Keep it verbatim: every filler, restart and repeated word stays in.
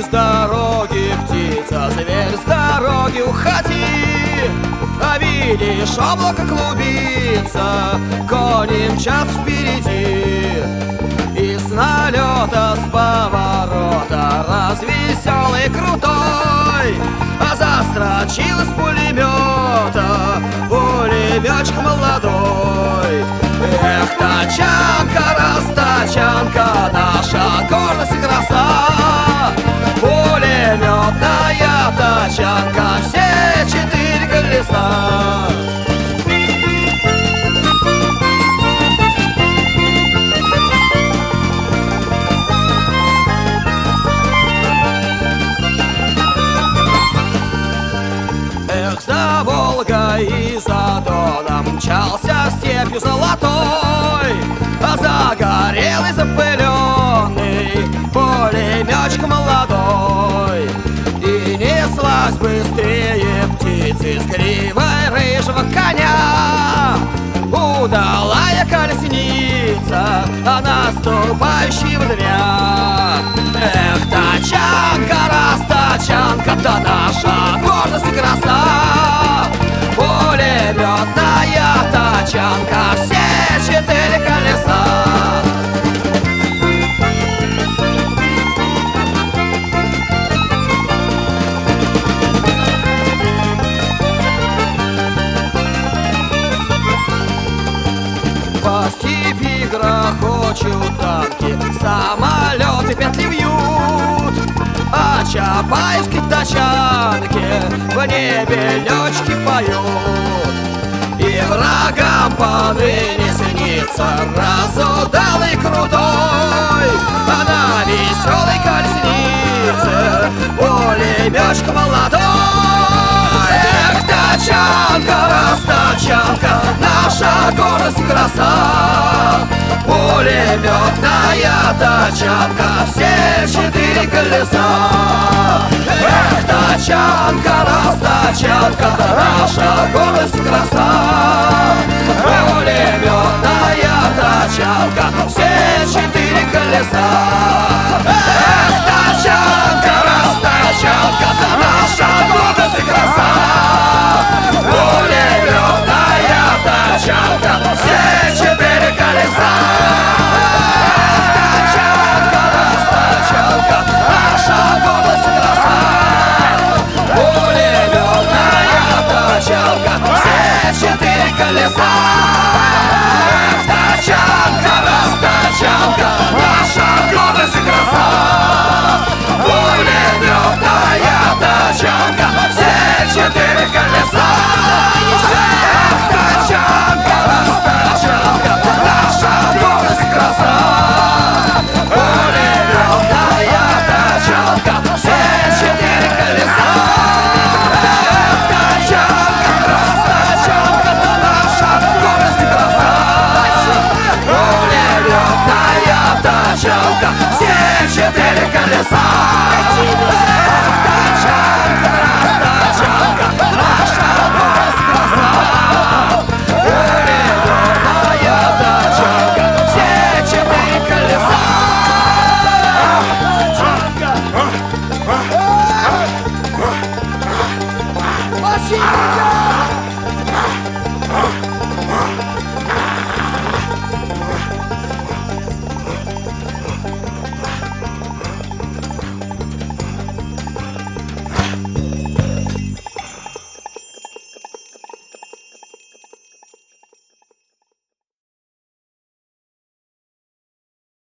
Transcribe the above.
с дороги, птица, зверь, с дороги уходи. А видишь, облако клубится, кони мчатся впереди. И с налета, с поворота, развеселый, крутой, а застрочил из пулемета пулеметчик молодой. Эх, тачанка, растачанка, наша гордость и краса, пулеметная тачанка, все четыре колеса. Эх, за Волгой и за Доном мчался степью золотой, а загорелый, запыленный пулеметчик молодой. И неслась быстрее птицы с гривой рыжего коня, удалая колесница, а наступающего дня. Эх, тачанка, растачанка, да наша гордость и краса, пулеметная тачанка, все четыре колеса. По степи грохочут танки, самолеты петли вьют, а чапаевской тачанке в небе летчики поют. И врагам поныне снится разудалый крутой, а на веселой колеснице пулеметчик молодой. Эх, тачанка, растачанка, наша гордость и краса, пулеметная тачанка, все четыре колеса. Эх, тачанка, растачанка, наша гордость и краса, пулеметная тачанка, все четыре колеса. Эх, тачанка, растачанка, наша гордость и краса, пулеметная тачанка, все четыре колеса. Тачанка, растачанка, наша гордость и краса, пулеметная тачанка, все четыре колеса. Тачанка, растачанка, наша гордость и краса, пулеметная тачанка, все четыре колеса. Тачанка, растачанка, наша гордость и краса, пулеметная тачанка, все четыре колеса. Тачанка, растачанка, наша гордость и краса, пулеметная тачанка, все четыре колеса. Тачанка, растачанка, наша гордость и краса, пулеметная тачанка, все четыре колеса. Спасибо!